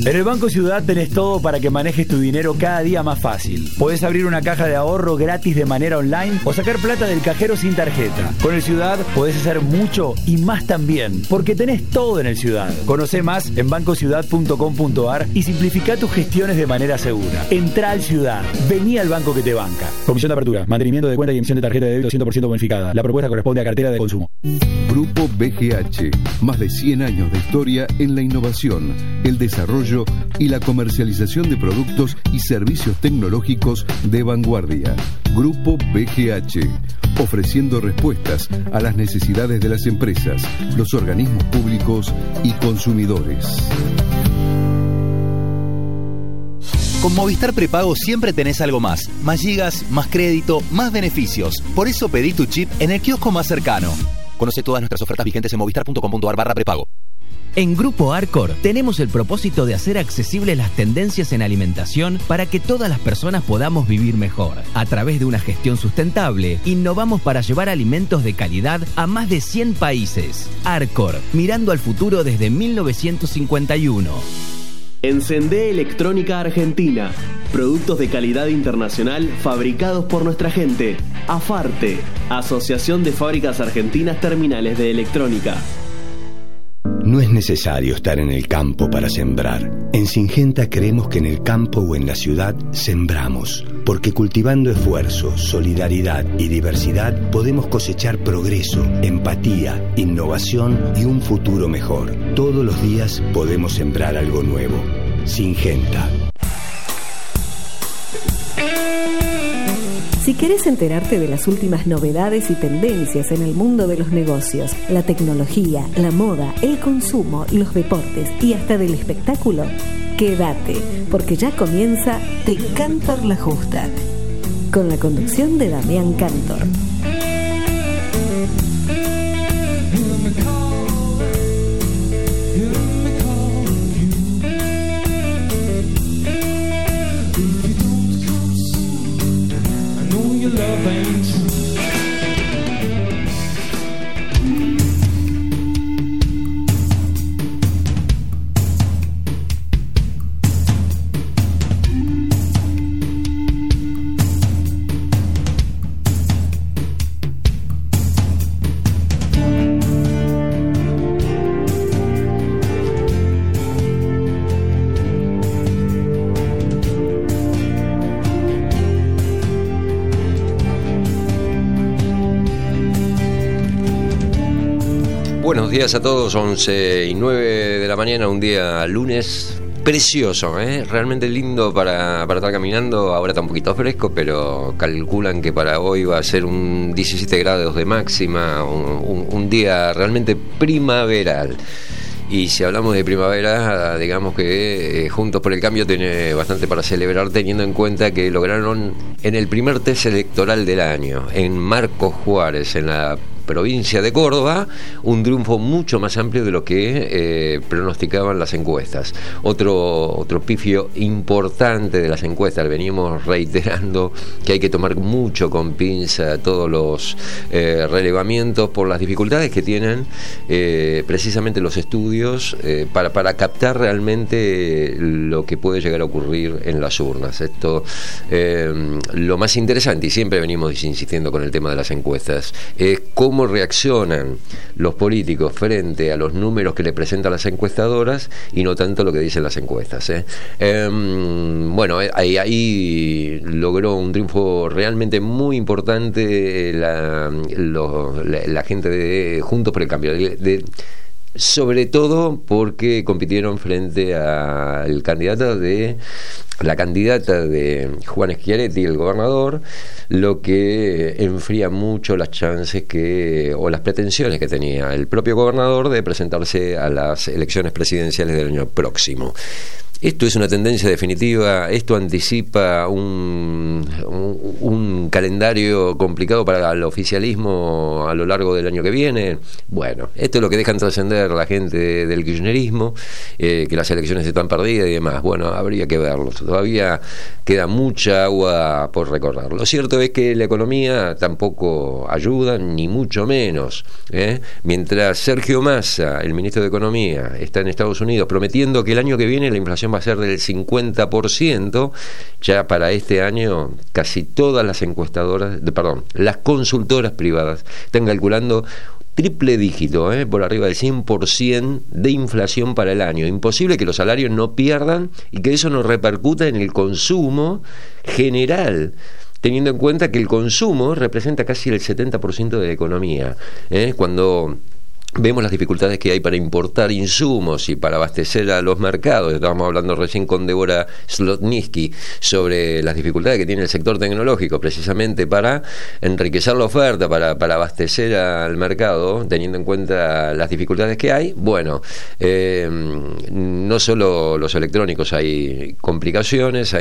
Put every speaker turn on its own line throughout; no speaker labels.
En el Banco Ciudad tenés todo para que manejes tu dinero cada día más fácil. Podés abrir una caja de ahorro gratis de manera online o sacar plata del cajero sin tarjeta. Con el Ciudad podés hacer mucho y más también, porque tenés todo en el Ciudad. Conocé más en bancociudad.com.ar y simplifica tus gestiones de manera segura. Entrá al Ciudad. Vení al banco que te banca. Comisión de apertura, mantenimiento de cuenta y emisión de tarjeta de débito 100% bonificada. La propuesta corresponde a cartera de consumo.
Grupo BGH. Más de 100 años de historia en la innovación, el desarrollo y la comercialización de productos y servicios tecnológicos de vanguardia. Grupo BGH, ofreciendo respuestas a las necesidades de las empresas, los organismos públicos y consumidores.
Con Movistar Prepago siempre tenés algo más. Más gigas, más crédito, más beneficios. Por eso pedí tu chip en el kiosco más cercano. Conoce todas nuestras ofertas vigentes en movistar.com.ar/prepago.
En Grupo Arcor tenemos el propósito de hacer accesibles las tendencias en alimentación para que todas las personas podamos vivir mejor. A través de una gestión sustentable, innovamos para llevar alimentos de calidad a más de 100 países. Arcor, mirando al futuro desde 1951.
Encendé Electrónica Argentina. Productos de calidad internacional fabricados por nuestra gente. AFARTE, Asociación de Fábricas Argentinas Terminales de Electrónica.
No es necesario estar en el campo para sembrar. En Syngenta creemos que en el campo o en la ciudad sembramos, porque cultivando esfuerzo, solidaridad y diversidad podemos cosechar progreso, empatía, innovación y un futuro mejor. Todos los días podemos sembrar algo nuevo. Syngenta.
Si querés enterarte de las últimas novedades y tendencias en el mundo de los negocios, la tecnología, la moda, el consumo, los deportes y hasta del espectáculo, quédate, porque ya comienza Te Cantor la Justa, con la conducción de Damián Cantor.
Buenos días a todos, 11:09 de la mañana, un día lunes precioso, realmente lindo para estar caminando. Ahora está un poquito fresco, pero calculan que para hoy va a ser un 17 grados de máxima, un día realmente primaveral. Y si hablamos de primavera, digamos que Juntos por el Cambio tiene bastante para celebrar, teniendo en cuenta que lograron en el primer test electoral del año, en Marcos Juárez, en la provincia de Córdoba, un triunfo mucho más amplio de lo que pronosticaban las encuestas. Otro pifio importante de las encuestas. Venimos reiterando que hay que tomar mucho con pinza todos los relevamientos por las dificultades que tienen precisamente los estudios para captar realmente lo que puede llegar a ocurrir en las urnas. Esto lo más interesante, y siempre venimos insistiendo con el tema de las encuestas, es cómo reaccionan los políticos frente a los números que le presentan las encuestadoras y no tanto lo que dicen las encuestas. Bueno, ahí logró un triunfo realmente muy importante la gente de Juntos por el Cambio, sobre todo porque compitieron frente a la candidata de Juan Schiaretti, el gobernador, lo que enfría mucho las chances o las pretensiones que tenía el propio gobernador de presentarse a las elecciones presidenciales del año próximo. Esto es una tendencia definitiva, esto anticipa un calendario complicado para el oficialismo a lo largo del año que viene. Bueno, esto es lo que dejan trascender la gente del kirchnerismo, que las elecciones están perdidas y demás. Bueno, habría que verlo, todavía queda mucha agua por recorrer. Lo cierto es que la economía tampoco ayuda, ni mucho menos. Mientras Sergio Massa, el ministro de Economía, está en Estados Unidos prometiendo que el año que viene la inflación inflación va a ser del 50%. Ya para este año casi todas las las consultoras privadas están calculando triple dígito, por arriba del 100% de inflación para el año. Imposible que los salarios no pierdan y que eso no repercuta en el consumo general, teniendo en cuenta que el consumo representa casi el 70% de la economía. Cuando vemos las dificultades que hay para importar insumos y para abastecer a los mercados. Estábamos hablando recién con Débora Slotniski sobre las dificultades que tiene el sector tecnológico precisamente para enriquecer la oferta, para abastecer al mercado, teniendo en cuenta las dificultades que hay. Bueno, no solo los electrónicos, hay complicaciones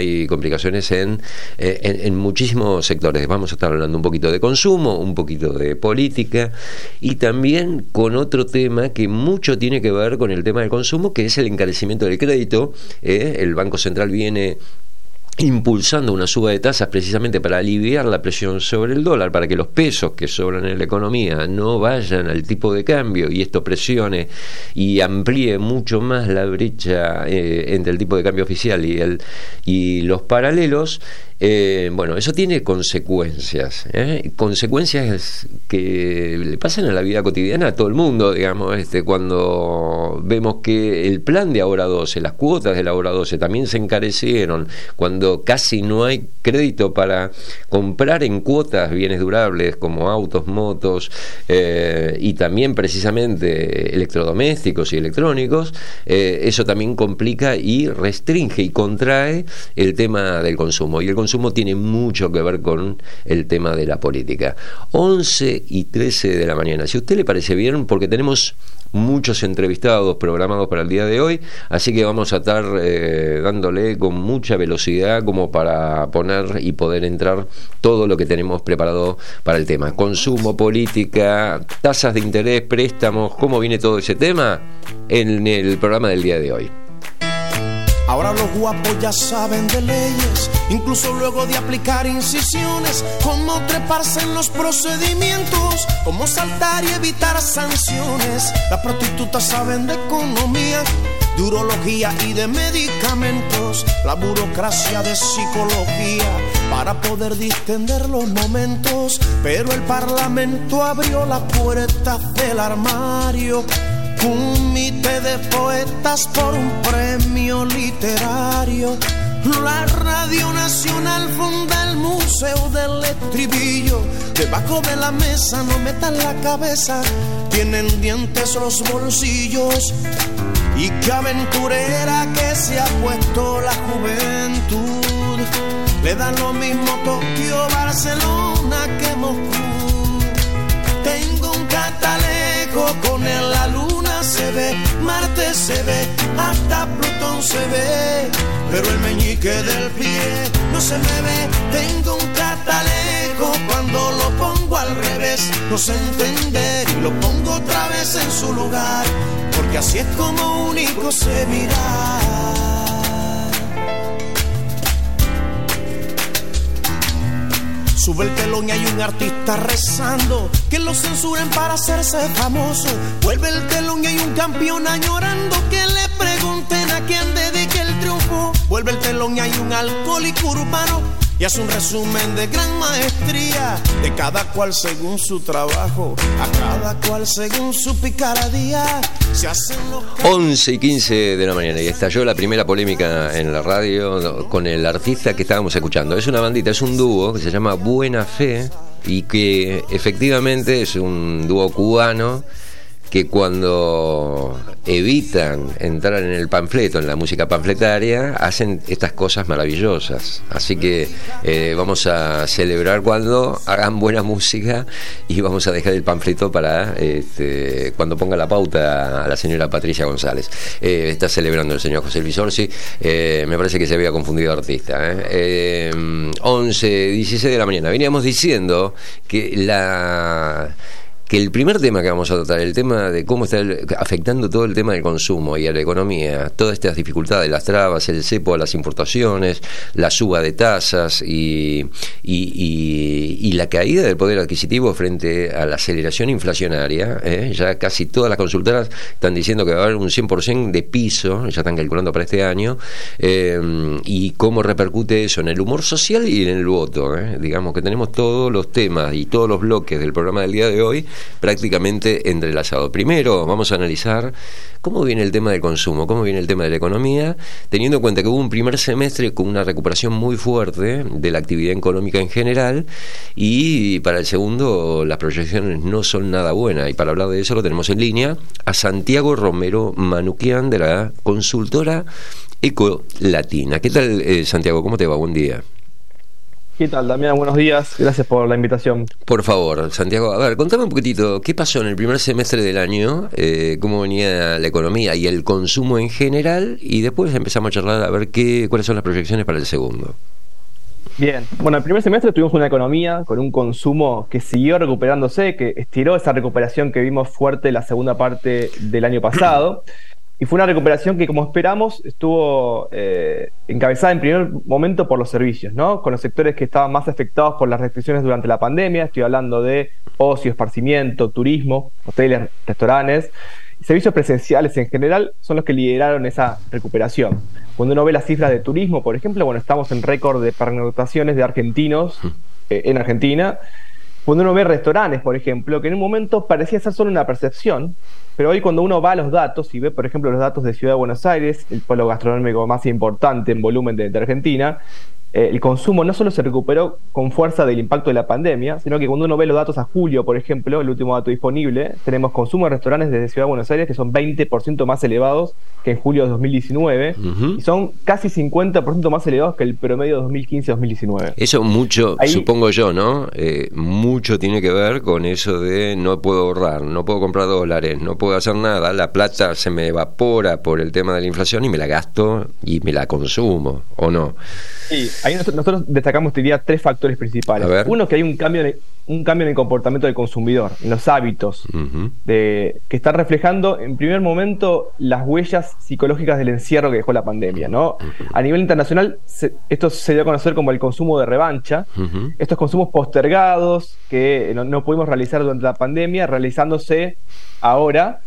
en muchísimos sectores. Vamos a estar hablando un poquito de consumo, un poquito de política y también con otro tema que mucho tiene que ver con el tema del consumo, que es el encarecimiento del crédito. El Banco Central viene impulsando una suba de tasas precisamente para aliviar la presión sobre el dólar, para que los pesos que sobran en la economía no vayan al tipo de cambio y esto presione y amplíe mucho más la brecha entre el tipo de cambio oficial y los paralelos. Bueno, eso tiene consecuencias que le pasan a la vida cotidiana a todo el mundo, digamos, cuando vemos que el plan de Ahora 12, las cuotas del Ahora 12 también se encarecieron, cuando casi no hay crédito para comprar en cuotas bienes durables como autos, motos y también precisamente electrodomésticos y electrónicos. Eso también complica y restringe y contrae el tema del consumo, y el consumo tiene mucho que ver con el tema de la política. 11:13 de la mañana. Si a usted le parece bien, porque tenemos muchos entrevistados programados para el día de hoy, así que vamos a estar dándole con mucha velocidad como para poner y poder entrar todo lo que tenemos preparado para el tema. Consumo, política, tasas de interés, préstamos, ¿cómo viene todo ese tema? En el programa del día de hoy.
Ahora los guapos ya saben de leyes, incluso luego de aplicar incisiones, cómo treparse en los procedimientos, cómo saltar y evitar sanciones. Las prostitutas saben de economía, de urología y de medicamentos, la burocracia de psicología para poder distender los momentos. Pero el Parlamento abrió la puerta del armario, un mite de poetas por un premio literario. La Radio Nacional funda el Museo del Estribillo. Debajo de la mesa no metan la cabeza, tienen dientes los bolsillos. Y qué aventurera que se ha puesto la juventud. Le dan lo mismo Tokio, Barcelona que Moscú. Tengo un catalejo con la luna se ve, Marte se ve, hasta Plutón se ve, pero el meñique del pie no se me ve. Tengo un catalejo, cuando lo pongo al revés no sé entender y lo pongo otra vez en su lugar, porque así es como único se mira. Sube el telón y hay un artista rezando que lo censuren para hacerse famoso. Vuelve el telón y hay un campeón añorando que le pregunten a quién dedique el triunfo. Vuelve el telón y hay un alcohólico urbano y hace un resumen de gran maestría, de cada cual según su trabajo, a cada cual según su picardía. Se hacen los
11:15 de la mañana y estalló la primera polémica en la radio con el artista que estábamos escuchando. Es una bandita, es un dúo que se llama Buena Fe y que efectivamente es un dúo cubano que cuando evitan entrar en el panfleto, en la música panfletaria, hacen estas cosas maravillosas. Así que vamos a celebrar cuando hagan buena música y vamos a dejar el panfleto para cuando ponga la pauta a la señora Patricia González. Está celebrando el señor José Luis Orsi. Me parece que se había confundido artista. 11:16 de la mañana. Veníamos diciendo que que el primer tema que vamos a tratar, el tema de cómo está afectando todo el tema del consumo y a la economía, todas estas dificultades, las trabas, el cepo a las importaciones, la suba de tasas y la caída del poder adquisitivo frente a la aceleración inflacionaria, ya casi todas las consultoras están diciendo que va a haber un 100% de piso, ya están calculando para este año, y cómo repercute eso en el humor social y en el voto. Digamos que tenemos todos los temas y todos los bloques del programa del día de hoy prácticamente entrelazados. Primero vamos a analizar cómo viene el tema del consumo, cómo viene el tema de la economía, teniendo en cuenta que hubo un primer semestre con una recuperación muy fuerte de la actividad económica en general, y para el segundo las proyecciones no son nada buenas, y para hablar de eso lo tenemos en línea a Santiago Romero Manuquian de la consultora Ecolatina. ¿Qué tal, Santiago? ¿Cómo te va? Buen día.
¿Qué tal, Damián? Buenos días. Gracias por la invitación.
Por favor, Santiago, a ver, contame un poquitito, ¿qué pasó en el primer semestre del año? ¿Cómo venía la economía y el consumo en general? Y después empezamos a charlar a ver cuáles son las proyecciones para el segundo.
Bien, bueno, el primer semestre tuvimos una economía con un consumo que siguió recuperándose, que estiró esa recuperación que vimos fuerte la segunda parte del año pasado. Y fue una recuperación que, como esperamos, estuvo encabezada en primer momento por los servicios, ¿no? Con los sectores que estaban más afectados por las restricciones durante la pandemia. Estoy hablando de ocio, esparcimiento, turismo, hoteles, restaurantes. Y servicios presenciales en general son los que lideraron esa recuperación. Cuando uno ve las cifras de turismo, por ejemplo, bueno, estamos en récord de pernoctaciones de argentinos en Argentina. Cuando uno ve restaurantes, por ejemplo, que en un momento parecía ser solo una percepción, pero hoy cuando uno va a los datos y ve, por ejemplo, los datos de Ciudad de Buenos Aires, el polo gastronómico más importante en volumen de Argentina, el consumo no solo se recuperó con fuerza del impacto de la pandemia, sino que cuando uno ve los datos a julio, por ejemplo, el último dato disponible, tenemos consumo de restaurantes desde Ciudad de Buenos Aires que son 20% más elevados que en julio de 2019, y son casi 50% más elevados que el promedio de 2015-2019.
Eso mucho, supongo yo, ¿no? Mucho tiene que ver con eso de no puedo ahorrar, no puedo comprar dólares, no puedo hacer nada, la plata se me evapora por el tema de la inflación y me la gasto y me la consumo, ¿o no?
Sí, ahí nosotros destacamos, diría, tres factores principales. Uno, que hay un cambio en el comportamiento del consumidor, en los hábitos, que está reflejando en primer momento las huellas psicológicas del encierro que dejó la pandemia, ¿no? A nivel internacional, esto se dio a conocer como el consumo de revancha, estos consumos postergados que no pudimos realizar durante la pandemia, realizándose ahora,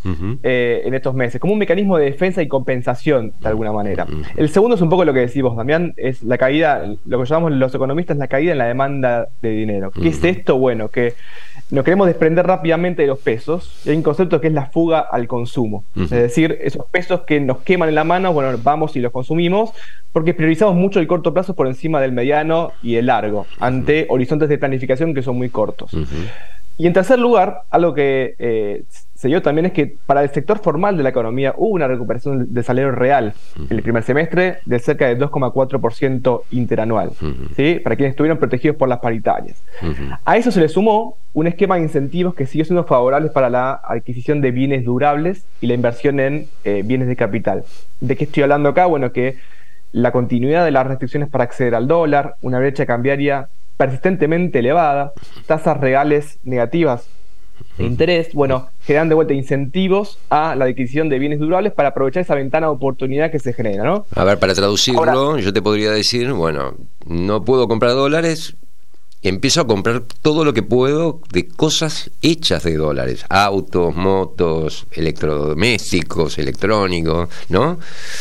en estos meses, como un mecanismo de defensa y compensación, de alguna manera. El segundo es un poco lo que decís vos, Damián, es la caída, lo que llamamos los economistas, la caída en la demanda de dinero. ¿Qué es esto? Bueno, que nos queremos desprender rápidamente de los pesos, y hay un concepto que es la fuga al consumo. Es decir, esos pesos que nos queman en la mano, bueno, vamos y los consumimos, porque priorizamos mucho el corto plazo por encima del mediano y el largo, ante horizontes de planificación que son muy cortos. Y en tercer lugar, algo que se dio también es que para el sector formal de la economía hubo una recuperación del salario real en el primer semestre de cerca de 2,4% interanual, ¿sí? Para quienes estuvieron protegidos por las paritarias. A eso se le sumó un esquema de incentivos que siguió siendo favorable para la adquisición de bienes durables y la inversión en bienes de capital. ¿De qué estoy hablando acá? Bueno, que la continuidad de las restricciones para acceder al dólar, una brecha cambiaria persistentemente elevada, tasas reales negativas de interés, bueno, generan de vuelta incentivos a la adquisición de bienes durables para aprovechar esa ventana de oportunidad que se genera, ¿no?
A ver, para traducirlo, ahora, yo te podría decir, bueno, no puedo comprar dólares, empiezo a comprar todo lo que puedo de cosas hechas de dólares, autos, motos, electrodomésticos, electrónicos, ¿no?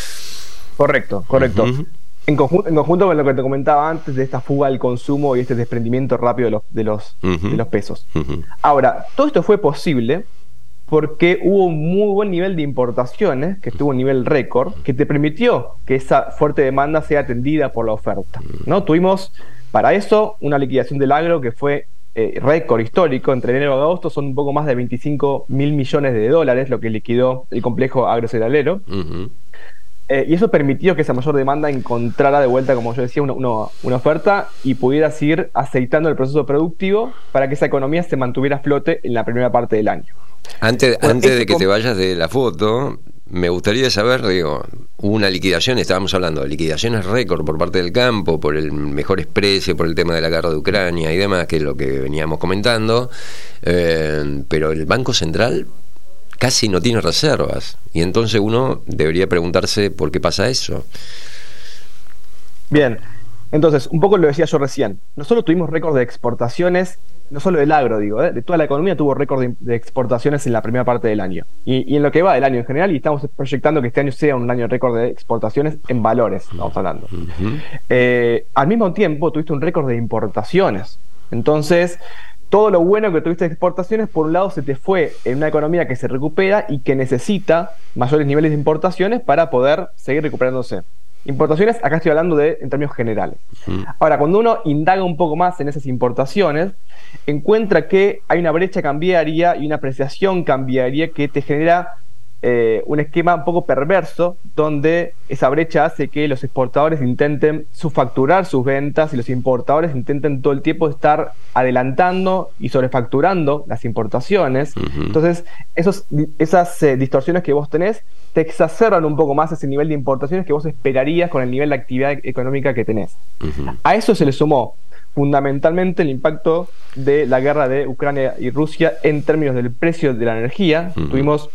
Correcto. En conjunto con lo que te comentaba antes de esta fuga al consumo y este desprendimiento rápido de los pesos. Ahora, todo esto fue posible porque hubo un muy buen nivel de importaciones, que estuvo a un nivel récord, que te permitió que esa fuerte demanda sea atendida por la oferta, ¿no? Tuvimos para eso una liquidación del agro que fue récord histórico. Entre enero y agosto son un poco más de 25.000 millones de dólares lo que liquidó el complejo agrocerealero. Y eso permitió que esa mayor demanda encontrara de vuelta, como yo decía, una oferta y pudiera seguir aceitando el proceso productivo para que esa economía se mantuviera a flote en la primera parte del año.
Antes de que te vayas de la foto, me gustaría saber, hubo una liquidación, estábamos hablando de liquidaciones récord por parte del campo, por el mejores precios, por el tema de la guerra de Ucrania y demás, que es lo que veníamos comentando, pero el Banco Central casi no tiene reservas, y entonces uno debería preguntarse por qué pasa eso.
Bien, entonces, un poco lo decía yo recién, nosotros tuvimos récord de exportaciones, no solo del agro, de toda la economía tuvo récord de exportaciones en la primera parte del año, y en lo que va del año en general, y estamos proyectando que este año sea un año récord de exportaciones en valores, estamos hablando. Al mismo tiempo tuviste un récord de importaciones, entonces todo lo bueno que tuviste de exportaciones, por un lado se te fue en una economía que se recupera y que necesita mayores niveles de importaciones para poder seguir recuperándose. Importaciones, acá estoy hablando en términos generales. Ahora, cuando uno indaga un poco más en esas importaciones, encuentra que hay una brecha cambiaria y una apreciación cambiaria que te genera un esquema un poco perverso, donde esa brecha hace que los exportadores intenten subfacturar sus ventas y los importadores intenten todo el tiempo estar adelantando y sobrefacturando las importaciones. Entonces, esas distorsiones que vos tenés te exacerban un poco más ese nivel de importaciones que vos esperarías con el nivel de actividad económica que tenés. A eso se le sumó fundamentalmente el impacto de la guerra de Ucrania y Rusia en términos del precio de la energía. Tuvimos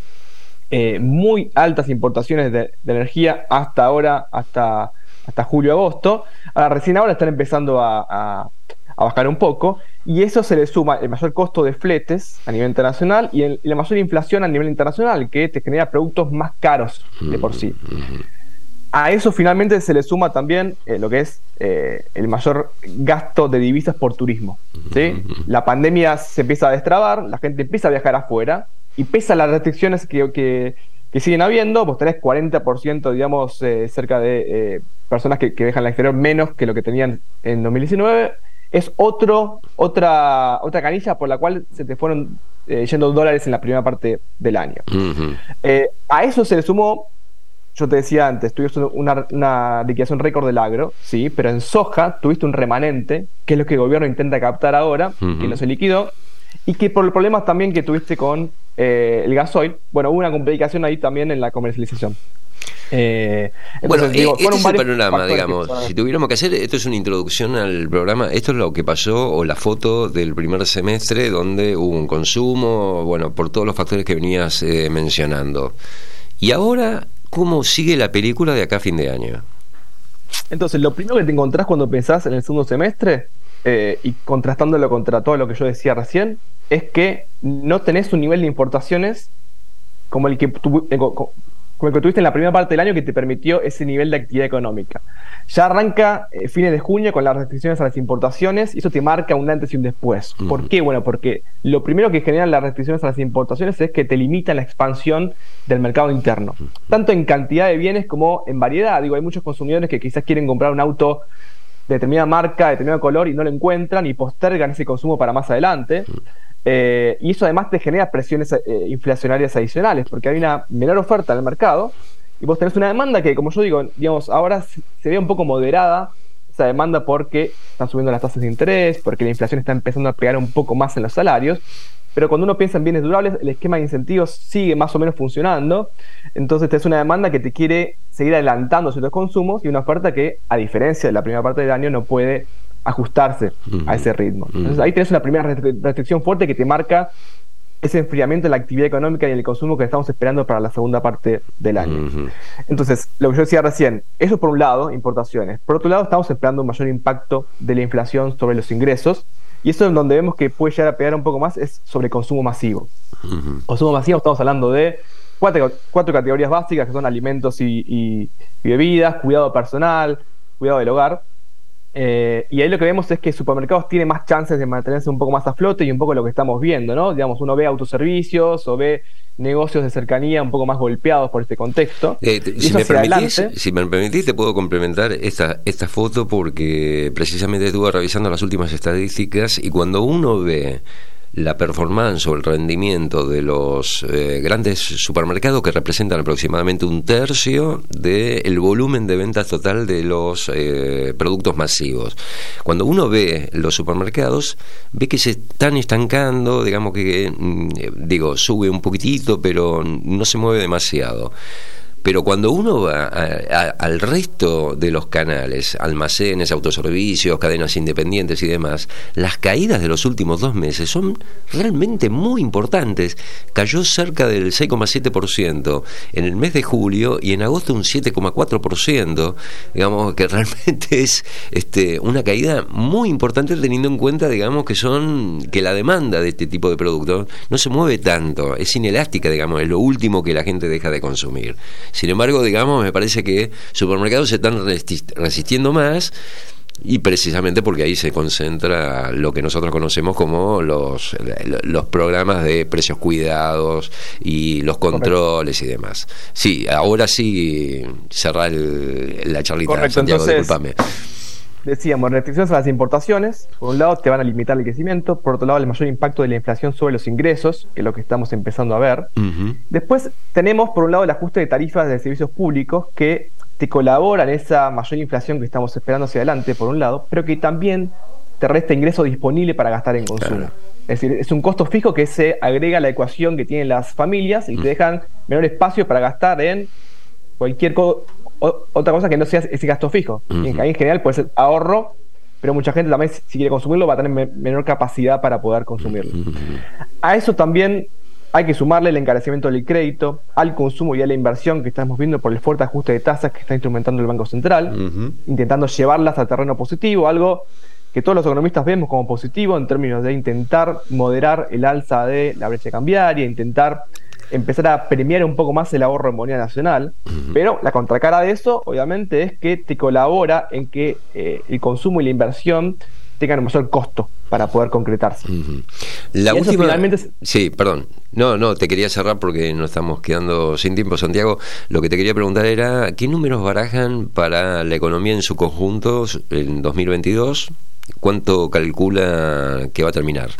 muy altas importaciones de energía hasta ahora, hasta julio-agosto. Recién ahora están empezando a bajar un poco, y eso se le suma el mayor costo de fletes a nivel internacional y la mayor inflación a nivel internacional, que te genera productos más caros de por sí. A eso finalmente se le suma también lo que es el mayor gasto de divisas por turismo, ¿sí? La pandemia se empieza a destrabar, la gente empieza a viajar afuera, y pese a las restricciones que siguen habiendo, vos tenés 40%, digamos, cerca de personas que viajan al exterior menos que lo que tenían en 2019. Es otra canilla por la cual se te fueron yendo dólares en la primera parte del año. A eso se le sumó, yo te decía antes, tuviste una liquidación récord del agro, sí, pero en soja tuviste un remanente, que es lo que el gobierno intenta captar ahora, que no se liquidó, y que por los problemas también que tuviste con el gasoil, bueno, hubo una complicación ahí también en la comercialización.
Entonces, este es el panorama, digamos. Si tuviéramos que hacer, esto es una introducción al programa, esto es lo que pasó, o la foto del primer semestre, donde hubo un consumo, bueno, por todos los factores que venías mencionando. Y ahora, ¿cómo sigue la película de acá a fin de año?
Entonces, lo primero que te encontrás cuando pensás en el segundo semestre, y contrastándolo contra todo lo que yo decía recién, es que no tenés un nivel de importaciones como el que tuviste en la primera parte del año, que te permitió ese nivel de actividad económica. Ya arranca fines de junio con las restricciones a las importaciones, y eso te marca un antes y un después. ¿Por qué? Bueno, porque lo primero que generan las restricciones a las importaciones es que te limitan la expansión del mercado interno, tanto en cantidad de bienes como en variedad. Digo, hay muchos consumidores que quizás quieren comprar un auto de determinada marca, de determinado color, y no lo encuentran y postergan ese consumo para más adelante. Y eso además te genera presiones inflacionarias adicionales, porque hay una menor oferta en el mercado y vos tenés una demanda que, como yo digo, digamos, ahora se ve un poco moderada esa demanda, porque están subiendo las tasas de interés, porque la inflación está empezando a pegar un poco más en los salarios. Pero cuando uno piensa en bienes durables, el esquema de incentivos sigue más o menos funcionando. Entonces tenés una demanda que te quiere seguir adelantando ciertos consumos, y una oferta que, a diferencia de la primera parte del año, no puede ajustarse a ese ritmo. Entonces ahí tenés una primera restricción fuerte que te marca ese enfriamiento en la actividad económica y en el consumo que estamos esperando para la segunda parte del año. Entonces, lo que yo decía recién, eso por un lado, importaciones. Por otro lado, estamos esperando un mayor impacto de la inflación sobre los ingresos, y eso es donde vemos que puede llegar a pegar un poco más, es sobre consumo masivo. Consumo masivo, estamos hablando de cuatro categorías básicas, que son alimentos y bebidas, cuidado personal, cuidado del hogar. Y ahí lo que vemos es que supermercados tienen más chances de mantenerse un poco más a flote, y un poco lo que estamos viendo, ¿no? Digamos, uno ve autoservicios o ve negocios de cercanía un poco más golpeados por este contexto.
Si me permitís, te puedo complementar esta foto, porque precisamente estuve revisando las últimas estadísticas, y cuando uno ve la performance o el rendimiento de los grandes supermercados, que representan aproximadamente 1/3 del volumen de ventas total de los productos masivos. Cuando uno ve los supermercados, ve que se están estancando, digamos que, sube un poquitito, pero no se mueve demasiado. Pero cuando uno va al resto de los canales, almacenes, autoservicios, cadenas independientes y demás, las caídas de los últimos 2 meses son realmente muy importantes. Cayó cerca del 6,7% en el mes de julio y en agosto un 7,4%. Digamos que realmente es una caída muy importante, teniendo en cuenta, digamos, que la demanda de este tipo de productos no se mueve tanto, es inelástica, digamos, es lo último que la gente deja de consumir. Sin embargo, digamos, me parece que supermercados se están resistiendo más, y precisamente porque ahí se concentra lo que nosotros conocemos como los programas de precios cuidados y los controles y demás. Sí, ahora sí cerrar la charlita.
Correcto.
Santiago,
entonces,
discúlpame.
Decíamos, restricciones a las importaciones. Por un lado te van a limitar el crecimiento, por otro lado el mayor impacto de la inflación sobre los ingresos, que es lo que estamos empezando a ver. Después tenemos por un lado el ajuste de tarifas de servicios públicos, que te colabora en esa mayor inflación que estamos esperando hacia adelante, por un lado, pero que también te resta ingreso disponible para gastar en consumo. Claro. Es decir, es un costo fijo que se agrega a la ecuación que tienen las familias y te dejan menor espacio para gastar en cualquier otra cosa que no sea ese gasto fijo. Y en general puede ser ahorro, pero mucha gente también, si quiere consumirlo, va a tener menor capacidad para poder consumirlo. A eso también hay que sumarle el encarecimiento del crédito, al consumo y a la inversión que estamos viendo por el fuerte ajuste de tasas que está instrumentando el Banco Central, intentando llevarlas al terreno positivo, algo que todos los economistas vemos como positivo en términos de intentar moderar el alza de la brecha cambiaria, intentar empezar a premiar un poco más el ahorro en moneda nacional, pero la contracara de eso obviamente es que te colabora en que el consumo y la inversión tengan un mayor costo para poder concretarse.
La última... finalmente... Sí, perdón. No, te quería cerrar porque nos estamos quedando sin tiempo, Santiago. Lo que te quería preguntar era, ¿qué números barajan para la economía en su conjunto en 2022? ¿Cuánto calcula que va a terminar?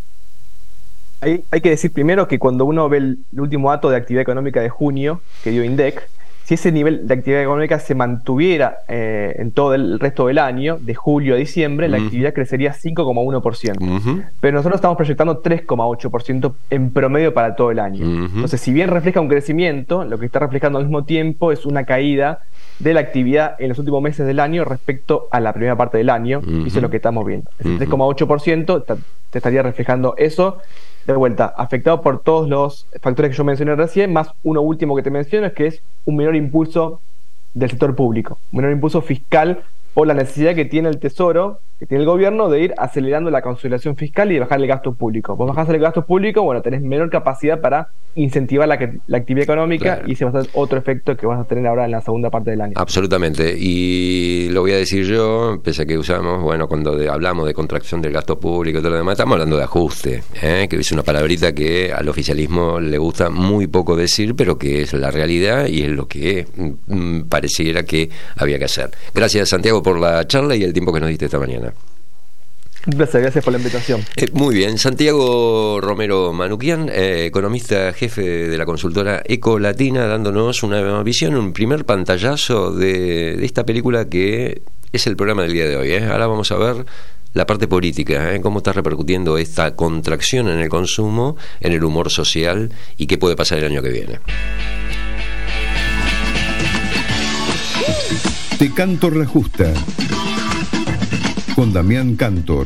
Hay que decir primero que cuando uno ve el último dato de actividad económica de junio que dio INDEC, si ese nivel de actividad económica se mantuviera en todo el resto del año, de julio a diciembre, la actividad crecería 5,1%. Pero nosotros estamos proyectando 3,8% en promedio para todo el año. Entonces, si bien refleja un crecimiento, lo que está reflejando al mismo tiempo es una caída de la actividad en los últimos meses del año respecto a la primera parte del año, y eso es lo que estamos viendo. El 3,8% te estaría reflejando eso. De vuelta, afectado por todos los factores que yo mencioné recién, más uno último que te menciono, es que es un menor impulso del sector público, un menor impulso fiscal por la necesidad que tiene el Tesoro, que tiene el gobierno, de ir acelerando la consolidación fiscal y de bajar el gasto público. Vos bajás el gasto público, bueno, tenés menor capacidad para incentivar la actividad económica, claro. Y ese va a ser otro efecto que vas a tener ahora en la segunda parte del año. Absolutamente, y lo voy a decir yo, pese a que usamos, bueno, cuando hablamos de contracción del gasto público y todo lo demás, estamos hablando de ajuste, que es una palabrita que al oficialismo le gusta muy poco decir, pero que es la realidad y es lo que pareciera que había que hacer. Gracias, Santiago, por la charla y el tiempo que nos diste esta mañana. Un placer, gracias por la invitación. Muy bien, Santiago Romero Manuquian, economista jefe de la consultora Ecolatina, dándonos una visión, un primer pantallazo de esta película que es el programa del día de hoy. Ahora vamos a ver la parte política, cómo está repercutiendo esta contracción en el consumo, en el humor social y qué puede pasar el año que viene.
Te canto la justa con Damián Cantor.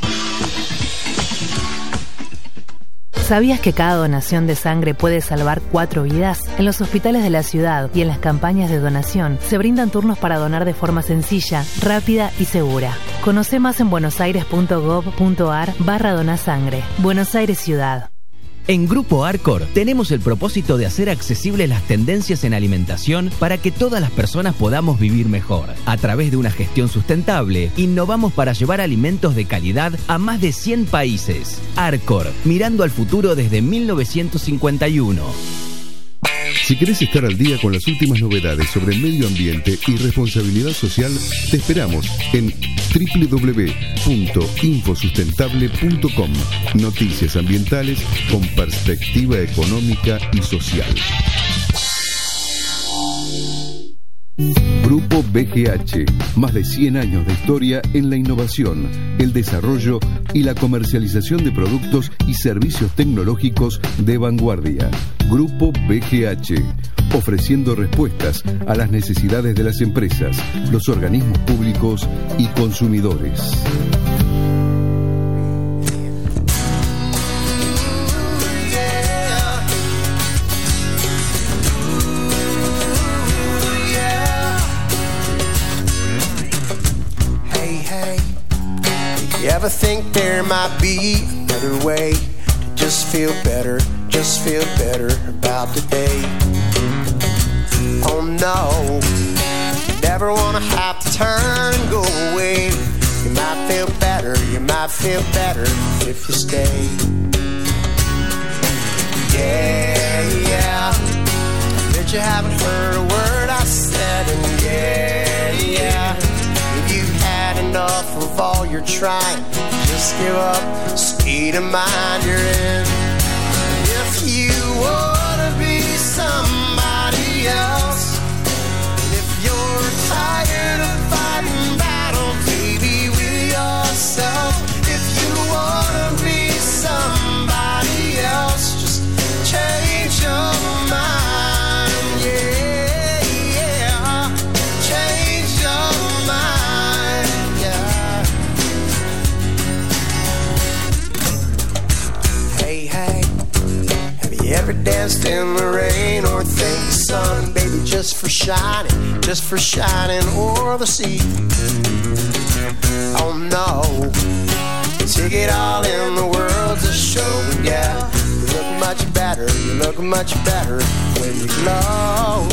¿Sabías que cada donación de sangre puede salvar 4 vidas? En los hospitales de la ciudad y en las campañas de donación se brindan turnos para donar de forma sencilla, rápida y segura. Conoce más en buenosaires.gov.ar/donasangre. Buenos Aires Ciudad.
En Grupo Arcor tenemos el propósito de hacer accesibles las tendencias en alimentación para que todas las personas podamos vivir mejor. A través de una gestión sustentable, innovamos para llevar alimentos de calidad a más de 100 países. Arcor, mirando al futuro desde 1951.
Si querés estar al día con las últimas novedades sobre el medio ambiente y responsabilidad social, te esperamos en www.infosustentable.com. Noticias ambientales con perspectiva económica y social. Grupo BGH, más de 100 años de historia en la innovación, el desarrollo y la comercialización de productos y servicios tecnológicos de vanguardia. Grupo BGH, ofreciendo respuestas a las necesidades de las empresas, los organismos públicos y consumidores.
You ever think there might be another way to just feel better about today? Oh no, you never wanna have to turn and go away. You might feel better if you stay. Yeah, I bet you haven't heard a word I said, and yeah, if you had enough of all you're trying, just give up the state of mind you're in. If you wanna be somebody else, if you're tired of fighting battles, baby, with yourself, if you wanna be somebody else, just change your mind, yeah, change your mind, yeah. Hey, have you ever danced in the rain or thanked the sun, baby, just for shining o'er the sea? Oh no, take it all in the world's a show, yeah. You look much better when you glow.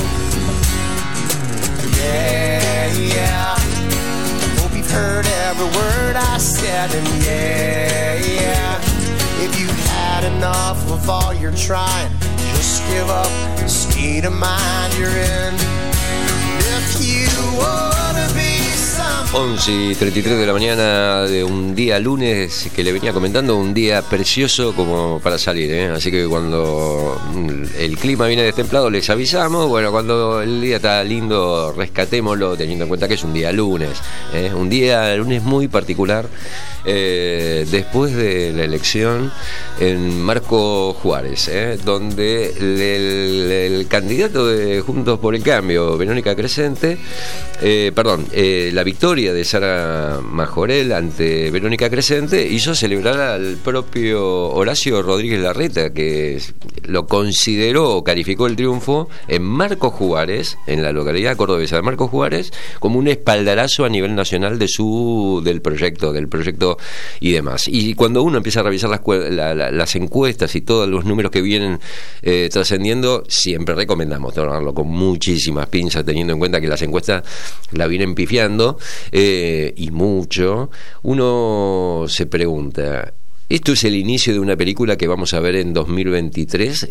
Yeah, hope you've heard every word I said, and yeah, if you had enough of all you're trying, just give up the state of mind you're in. If you wanna be
11:33 de la mañana de un día lunes que le venía comentando, un día precioso como para salir, ¿eh? Así que cuando el clima viene destemplado les avisamos. Bueno, cuando el día está lindo, rescatémoslo teniendo en cuenta que es un día lunes, un día lunes muy particular. Después de la elección en Marco Juárez, donde el candidato de Juntos por el Cambio, Verónica Crescente, la victoria de Sara Majorel ante Verónica Crescente hizo celebrar al propio Horacio Rodríguez Larreta, que lo consideró o calificó el triunfo en Marco Juárez, en la localidad cordobesa de Marco Juárez, como un espaldarazo a nivel nacional del proyecto y demás. Y cuando uno empieza a revisar las encuestas y todos los números que vienen trascendiendo, siempre recomendamos tomarlo con muchísimas pinzas, teniendo en cuenta que las encuestas la vienen pifiando y mucho. Uno se pregunta, ¿esto es el inicio de una película que vamos a ver en 2023?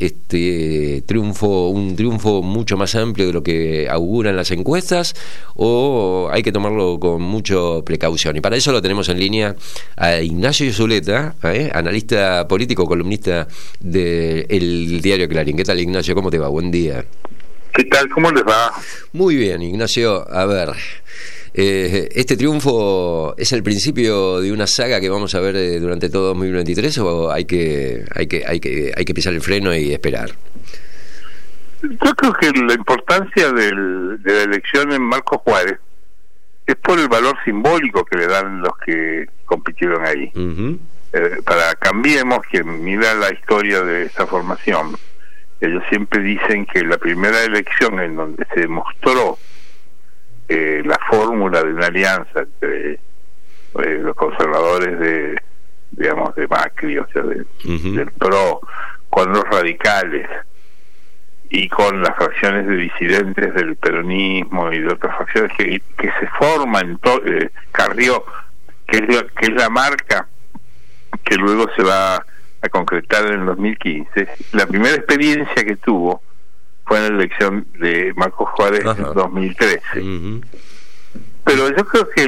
Un triunfo mucho más amplio de lo que auguran las encuestas, ¿o hay que tomarlo con mucha precaución? Y para eso lo tenemos en línea a Ignacio Zuleta, analista político, columnista del diario Clarín. ¿Qué tal, Ignacio? ¿Cómo te va? Buen día.
¿Qué tal? ¿Cómo les va?
Muy bien, Ignacio. A ver, ¿este triunfo es el principio de una saga que vamos a ver durante todo 2023 o hay que pisar el freno y esperar?
Yo creo que la importancia de la elección en Marco Juárez es por el valor simbólico que le dan los que compitieron ahí. Uh-huh. Para Cambiemos, quien mira la historia de esta formación, ellos siempre dicen que la primera elección en donde se demostró la fórmula de una alianza entre los conservadores de Macri, o sea, del PRO, con los radicales y con las facciones de disidentes del peronismo y de otras facciones que se forman, Carrió, que es la marca que luego se va a concretar en el 2015. La primera experiencia que tuvo fue en la elección de Marcos Juárez en 2013. Pero yo creo que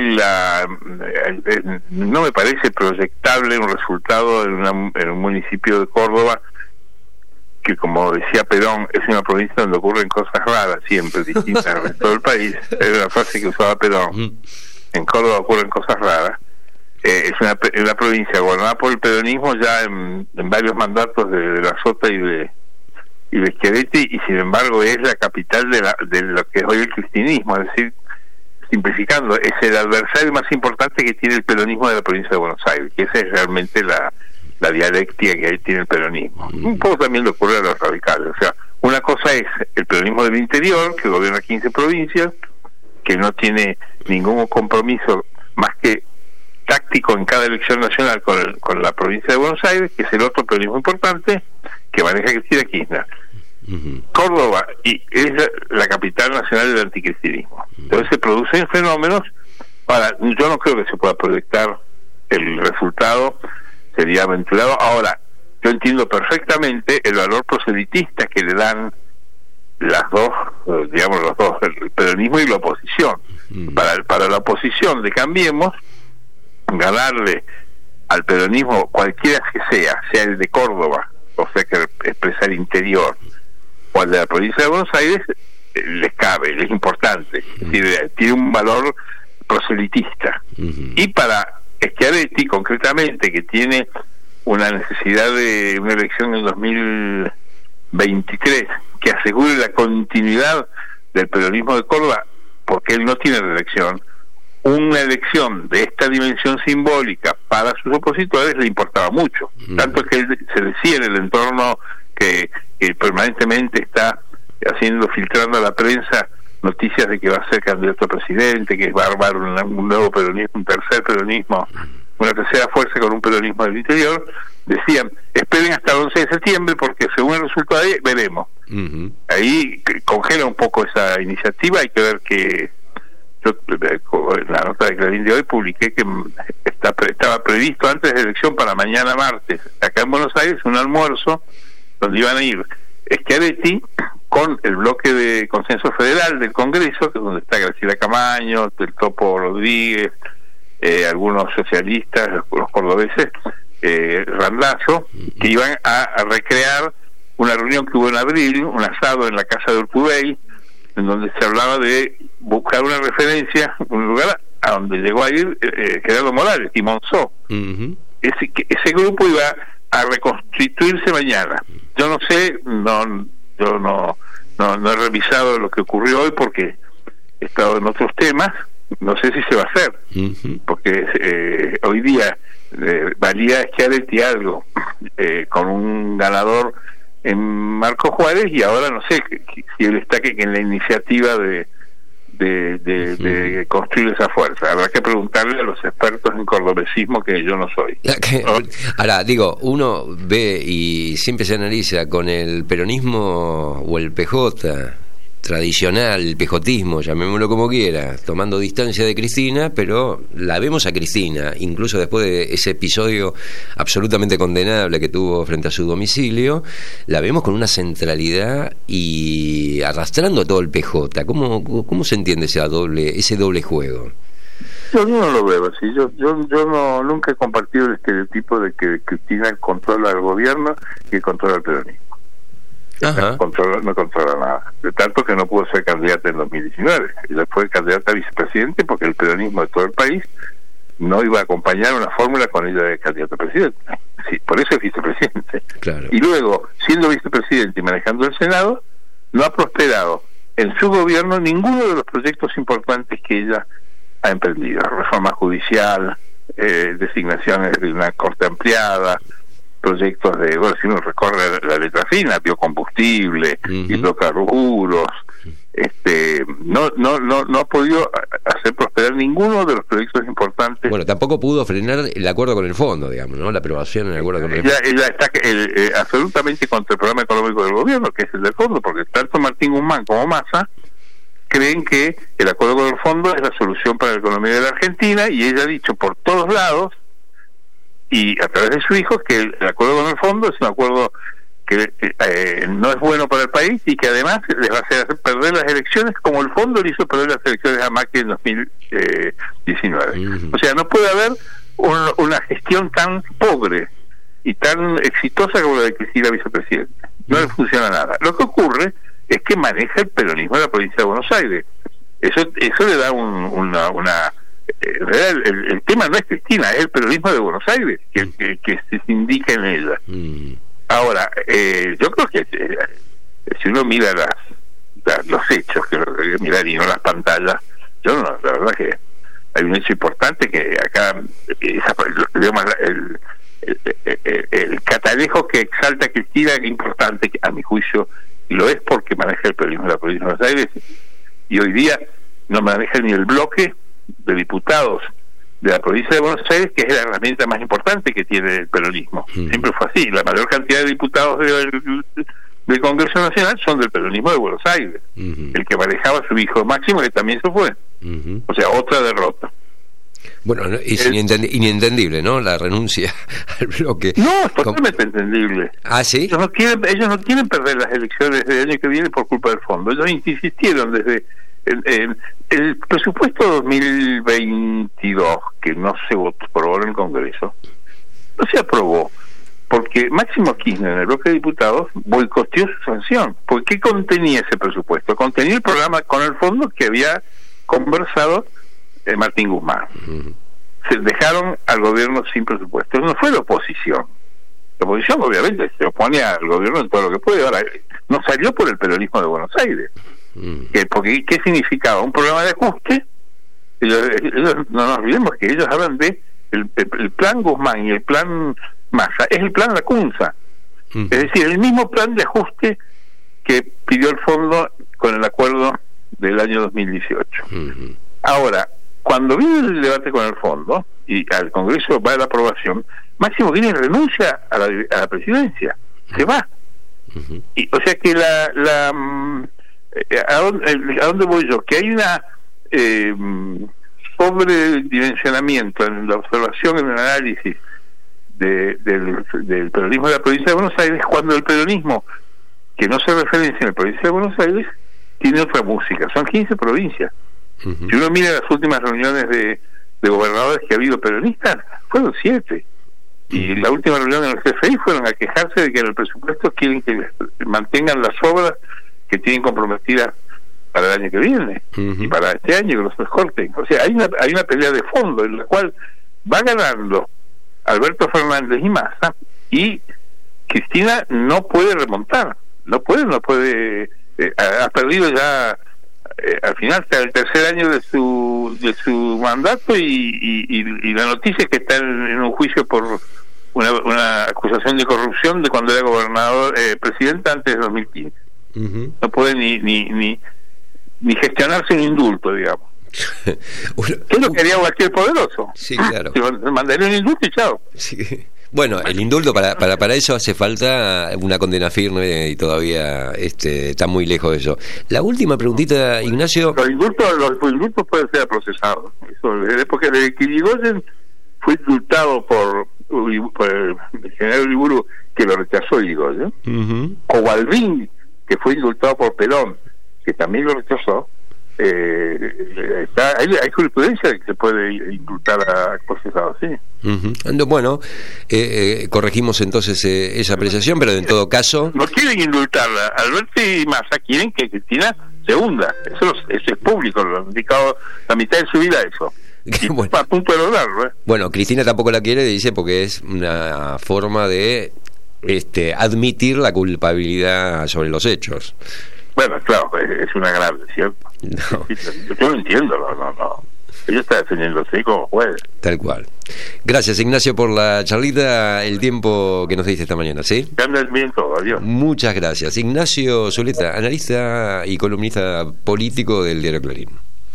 no me parece proyectable un resultado en un municipio de Córdoba que, como decía Perón, es una provincia donde ocurren cosas raras siempre, distintas al resto del país. Era una frase que usaba Perón. En Córdoba ocurren cosas raras. Es una provincia gobernada por el peronismo ya en varios mandatos de la Sota y de Schiaretti, y sin embargo es la capital de lo que es hoy el cristianismo. Es decir, simplificando, es el adversario más importante que tiene el peronismo de la provincia de Buenos Aires, que esa es realmente la dialéctica que ahí tiene el peronismo. Un poco también le ocurre a los radicales. O sea, una cosa es el peronismo del interior, que gobierna 15 provincias, que no tiene ningún compromiso más que táctico en cada elección nacional con la provincia de Buenos Aires, que es el otro peronismo importante que maneja Cristina Kirchner. Córdoba es la capital nacional del anticristianismo. Entonces se producen fenómenos. Yo no creo que se pueda proyectar el resultado, sería aventurado. Ahora, yo entiendo perfectamente el valor proselitista que le dan los dos, el peronismo y la oposición. Para la oposición de Cambiemos, ganarle al peronismo cualquiera que sea el de Córdoba, o sea que expresa el interior, o el de la provincia de Buenos Aires, les cabe, les es importante, es decir, tiene un valor proselitista. Y para Schiaretti concretamente, que tiene una necesidad de una elección en 2023 que asegure la continuidad del peronismo de Córdoba, porque él no tiene reelección, una elección de esta dimensión simbólica para sus opositores le importaba mucho, tanto que él se decía en el entorno que permanentemente está filtrando a la prensa noticias de que va a ser candidato a presidente, que va a armar un nuevo peronismo, un tercer peronismo, una tercera fuerza con un peronismo del interior. Decían, esperen hasta el 11 de septiembre porque según el resultado de ahí veremos. Ahí congela un poco esa iniciativa. Hay que ver que yo en la nota de Clarín de hoy publiqué que estaba previsto antes de la elección para mañana martes acá en Buenos Aires un almuerzo donde iban a ir Schiaretti con el bloque de consenso federal del Congreso, que es donde está Graciela Camaño, el Topo Rodríguez, algunos socialistas, los cordobeses, Randazzo, que iban a recrear una reunión que hubo en abril, un asado en la casa de Urtubey, en donde se hablaba de buscar una referencia, un lugar a donde llegó a ir Gerardo Morales y Monzó. Ese grupo iba a reconstituirse mañana. Yo no sé, yo no he revisado lo que ocurrió hoy porque he estado en otros temas. No sé si se va a hacer, porque hoy día valía Schiaretti algo con un ganador en Marcos Juárez, y ahora no sé si él está en la iniciativa de construir esa fuerza. Habrá que preguntarle a los expertos en cordobesismo, que yo no soy.
Ahora, digo, uno ve y siempre se analiza con el peronismo o el PJ tradicional, el pejotismo, llamémoslo como quiera, tomando distancia de Cristina, pero la vemos a Cristina, incluso después de ese episodio absolutamente condenable que tuvo frente a su domicilio, la vemos con una centralidad y arrastrando a todo el PJ. ¿Cómo se entiende ese doble juego?
Yo no lo veo así. Yo nunca he compartido el estereotipo de que Cristina controla el gobierno y controla el peronismo. No controla nada, de tanto que no pudo ser candidata en 2019. Ella fue candidata a vicepresidente porque el peronismo de todo el país no iba a acompañar una fórmula con ella de candidata a presidente. Sí, por eso es vicepresidente. Claro. Y luego, siendo vicepresidente y manejando el Senado, no ha prosperado en su gobierno ninguno de los proyectos importantes que ella ha emprendido. Reforma judicial, designaciones de una corte ampliada, proyectos de, si uno recorre la letra fina, biocombustible, hidrocarburos, no ha podido hacer prosperar ninguno de los proyectos importantes.
Bueno, tampoco pudo frenar el acuerdo con el fondo, digamos, ¿no? La aprobación en el acuerdo con el fondo.
Ella está absolutamente contra el programa económico del gobierno, que es el del fondo, porque tanto Martín Guzmán como Massa creen que el acuerdo con el fondo es la solución para la economía de la Argentina, y ella ha dicho por todos lados y a través de su hijo que el acuerdo con el fondo es un acuerdo que no es bueno para el país y que además les va a hacer perder las elecciones, como el fondo le hizo perder las elecciones a Macri en 2019. O sea, no puede haber una gestión tan pobre y tan exitosa como la de Cristina vicepresidenta. No le funciona nada. Lo que ocurre es que maneja el peronismo de la provincia de Buenos Aires. Eso le da el tema no es Cristina, es el peronismo de Buenos Aires que se indica en ella. Ahora, yo creo que si uno mira los hechos, que lo que mirar y no las pantallas, la verdad que hay un hecho importante que acá, digamos, el catalejo que exalta a Cristina es importante, a mi juicio, y lo es porque maneja el peronismo de la provincia de Buenos Aires, y hoy día no maneja ni el bloque de diputados de la provincia de Buenos Aires, que es la herramienta más importante que tiene el peronismo. Siempre fue así. La mayor cantidad de diputados del Congreso Nacional son del peronismo de Buenos Aires. El que manejaba su hijo Máximo, que también se fue. O sea, otra derrota.
Bueno, es inentendible, ¿no? La renuncia al bloque.
No, es totalmente entendible.
¿Ah, sí?
Ellos no quieren perder las elecciones del año que viene por culpa del fondo. Ellos insistieron desde el presupuesto 2022, que no se aprobó en el Congreso, no se aprobó porque Máximo Kirchner, en el bloque de diputados, boicoteó su sanción. ¿Por qué contenía ese presupuesto? Contenía el programa con el fondo que había conversado Martín Guzmán. Se dejaron al gobierno sin presupuesto. No fue la oposición. La oposición obviamente se opone al gobierno en todo lo que puede. Ahora, no salió por el peronismo de Buenos Aires. Porque ¿qué significaba? Un programa de ajuste. Ellos, no nos olvidemos que ellos hablan de el plan Guzmán y el plan Massa. Es el plan Lacunza. Es decir, el mismo plan de ajuste que pidió el fondo con el acuerdo del año 2018. Ahora, cuando viene el debate con el fondo y al Congreso va a la aprobación, Máximo Kirchner renuncia a la presidencia, se va. Y, o sea que ¿a dónde voy yo? Que hay una sobredimensionamiento en la observación, en el análisis del peronismo de la provincia de Buenos Aires, cuando el peronismo, que no se referencia en la provincia de Buenos Aires, tiene otra música. Son 15 provincias. Si uno mira las últimas reuniones de gobernadores que ha habido peronistas, fueron 7. Y la última reunión en el CFI fueron a quejarse de que en el presupuesto quieren que mantengan las obras que tienen comprometidas para el año que viene y para este año, que los recorten. O sea, hay una pelea de fondo en la cual va ganando Alberto Fernández y Massa, y Cristina no puede remontar, no puede ha perdido ya al final hasta el tercer año de su mandato, y la noticia es que está en un juicio por una acusación de corrupción de cuando era gobernador, presidente antes de 2015. No puede ni gestionarse un indulto, digamos. ¿Qué es lo que haría cualquier poderoso?
Sí, claro.
Mandaría un indulto y chao.
Sí. Bueno, el indulto para eso hace falta una condena firme y todavía está muy lejos de eso. La última preguntita, Ignacio.
Los indultos pueden ser procesados. Porque el Irigoyen fue indultado por el general Uriburu, que lo rechazó Irigoyen, o Balbín, que fue indultado por Perón, que también lo rechazó. Hay jurisprudencia de que se puede indultar a procesados, sí.
Bueno, corregimos entonces esa apreciación, pero en todo caso
no quieren indultarla. Alberto y Massa quieren que Cristina se hunda. Eso es público, lo han indicado la mitad de su vida eso. Bueno, a punto de lograrlo.
Bueno, Cristina tampoco la quiere, dice, porque es una forma de admitir la culpabilidad sobre los hechos.
Bueno, claro, es una grave, ¿cierto?
No.
Yo no entiendo, no. Ella está defendiéndose como puede.
Tal cual. Gracias, Ignacio, por la charlita, el tiempo que nos diste esta mañana, ¿sí?
Que andes bien todo, adiós.
Muchas gracias. Ignacio Zuleta, analista y columnista político del diario Clarín.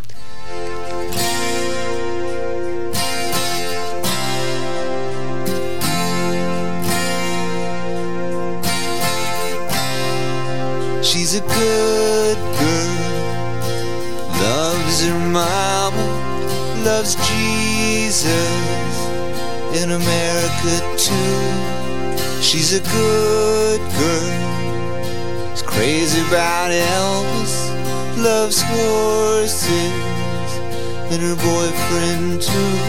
She's a good girl, loves her mama, loves Jesus, in America too. She's a good girl, is crazy about Elvis, loves horses and her boyfriend too.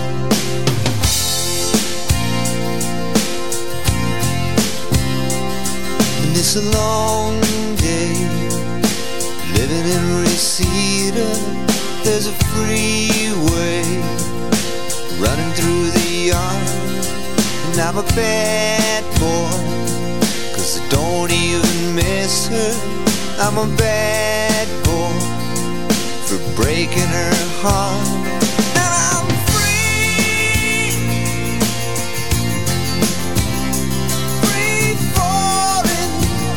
And it's a long day living in Reseda. There's a freeway running through the yard, and I'm a bad boy, 'cause I don't even miss her. I'm a bad boy for breaking her heart. And I'm free, free falling.